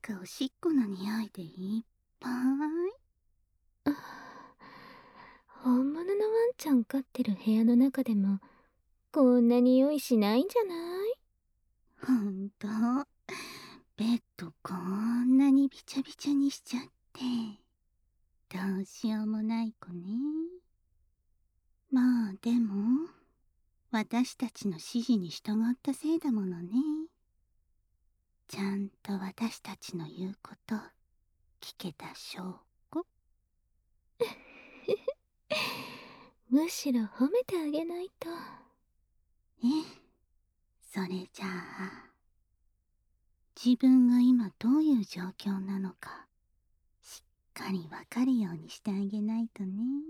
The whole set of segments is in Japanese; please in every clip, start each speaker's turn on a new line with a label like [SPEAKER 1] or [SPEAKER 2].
[SPEAKER 1] かおしっこの匂いでいっぱい。
[SPEAKER 2] 本物のワンちゃん飼ってる部屋の中でもこんな匂いしないんじゃない？
[SPEAKER 1] ほんと、ベッドこんなにびちゃびちゃにしちゃって、どうしようもない子ね。まあでも、私たちの指示に従ったせいだものね。ちゃんと私たちの言うこと聞けた証拠。
[SPEAKER 2] むしろ褒めてあげないと。
[SPEAKER 1] それじゃあ、自分が今どういう状況なのかしっかりわかるようにしてあげないとね。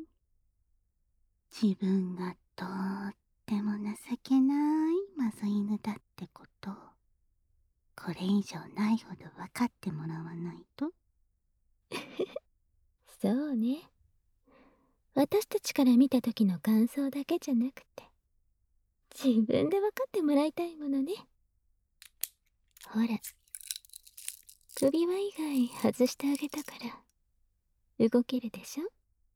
[SPEAKER 1] 自分がとっても情けないマゾ犬だってことをこれ以上ないほど分かってもらわないと。
[SPEAKER 2] そうね。私たちから見た時の感想だけじゃなくて、自分で分かってもらいたいものね。ほら、首輪以外外してあげたから動けるでしょ。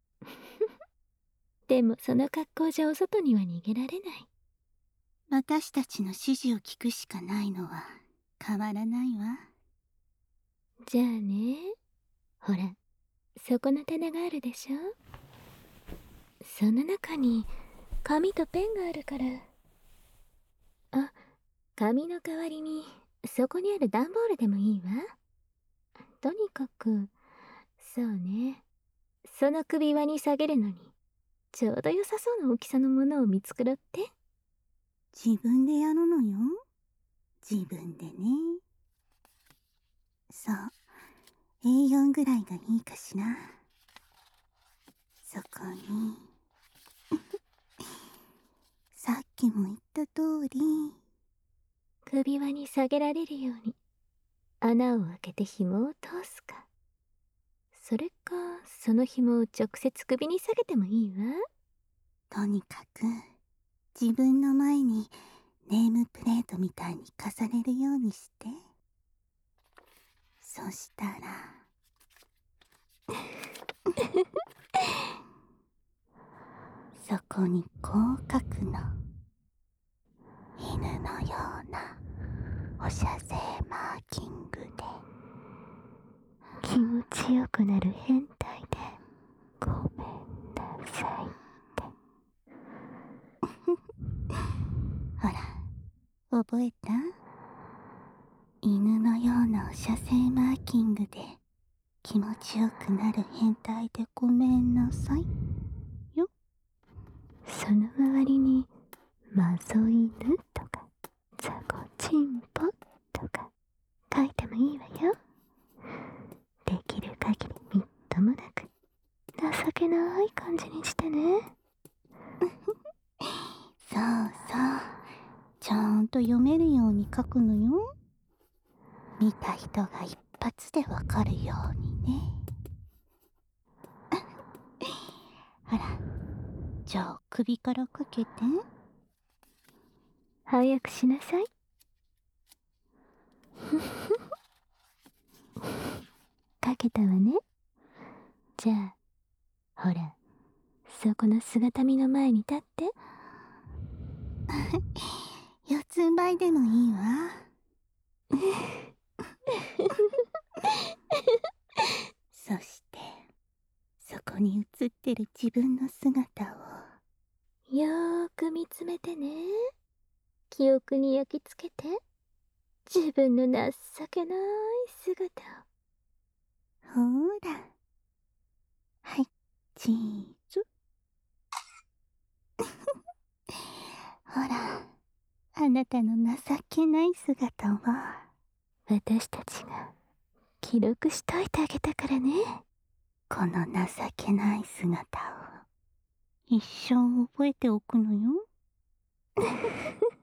[SPEAKER 2] でもその格好じゃお外には逃げられない。
[SPEAKER 1] 私たちの指示を聞くしかないのは変わらないわ。
[SPEAKER 2] じゃあね、ほら、そこの棚があるでしょ。その中に紙とペンがあるから。あ、紙の代わりにそこにある段ボールでもいいわ。とにかく、そうね、その首輪に下げるのにちょうど良さそうな大きさのものを見繕って。
[SPEAKER 1] 自分でやるのよ。自分でね。そう、A4 ぐらいがいいかしら。そこにさっきも言った通り、
[SPEAKER 2] 首輪に下げられるように穴を開けて紐を通すか、それかその紐を直接首に下げてもいいわ。
[SPEAKER 1] とにかく自分の前にネームプレートみたいに飾れるようにして。そしたらそこにこう書くの。犬のようなおしゃせマーキングで
[SPEAKER 2] 気持ちよくなる変態でごめんなさいって。
[SPEAKER 1] ほら、覚えた？犬のようなおしゃせマーキングで気持ちよくなる変態でごめんなさいよ。
[SPEAKER 2] その周りにマゾ犬とかザコチンポとか書いてもいいわよ。できる限りみっともなく情けない感じにしてね。
[SPEAKER 1] そうそう、ちゃんと読めるように書くのよ。見た人が一発でわかるようにね。ほら、じゃあ首からかけて。
[SPEAKER 2] 早くしなさい。かけたわね。じゃあほら、そこの姿見の前に立って。
[SPEAKER 1] 四つん這いでもいいわ。そしてそこに映ってる自分の姿を
[SPEAKER 2] よーく見つめてね。記憶に焼き付けて、自分の情けない姿を。
[SPEAKER 1] ほーら、はい、チーズ。ほら、あなたの情けない姿は
[SPEAKER 2] 私たちが記録しといてあげたからね。
[SPEAKER 1] この情けない姿を一生覚えておくのよ。